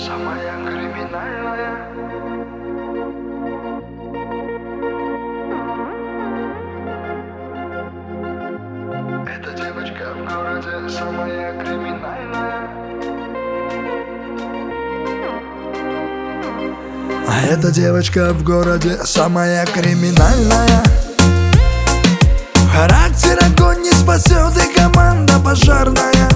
самая криминальная. Эта девочка в городе самая криминальная. А эта девочка в городе самая криминальная. Характер огонь не спасет, и команда пожарная.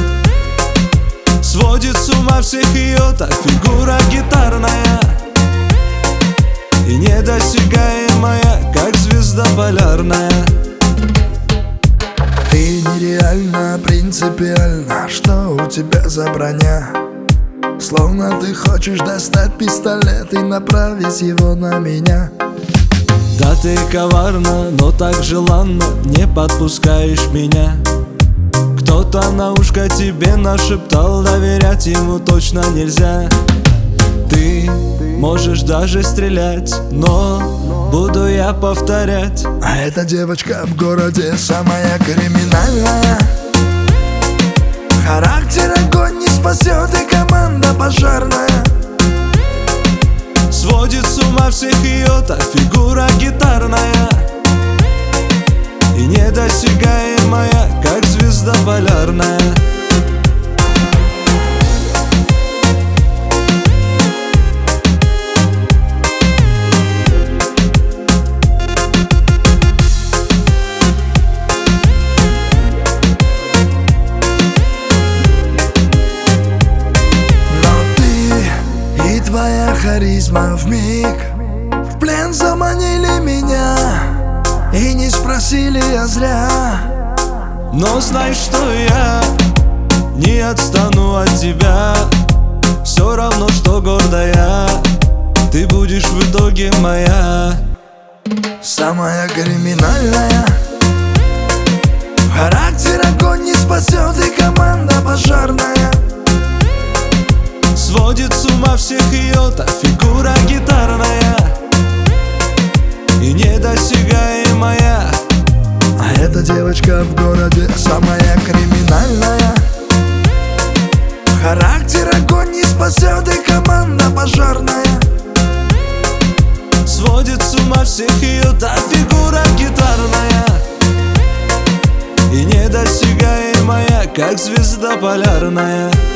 Сводит с ума всех ее та фигура гитарная, и недосягаемая, как звезда полярная. Ты нереально принципиально, что у тебя за броня? Словно ты хочешь достать пистолет и направить его на меня. Да ты коварна, но так желанно не подпускаешь меня. Кто-то на ушко тебе нашептал, доверять ему точно нельзя. Ты можешь даже стрелять, но буду я повторять. А эта девочка в городе самая криминальная. Характер огонь не спасет, и команда пожарная. Сводит с ума всех ее та фигура гитарная, и недосягаемая, как звезда полярная. Твоя харизма вмиг в плен заманили меня, и не спросили я зря. Но знай, что я не отстану от тебя. Все равно, что гордая, ты будешь в итоге моя. Самая криминальная. Характер огонь не спасет, и команда пожарная. Сводит с ума всех ее та фигура гитарная, и недосягаемая. А эта девочка в городе самая криминальная. Характер огонь не спасет, и команда пожарная. Сводит с ума всех ее та фигура гитарная, и недосягаемая, как звезда полярная.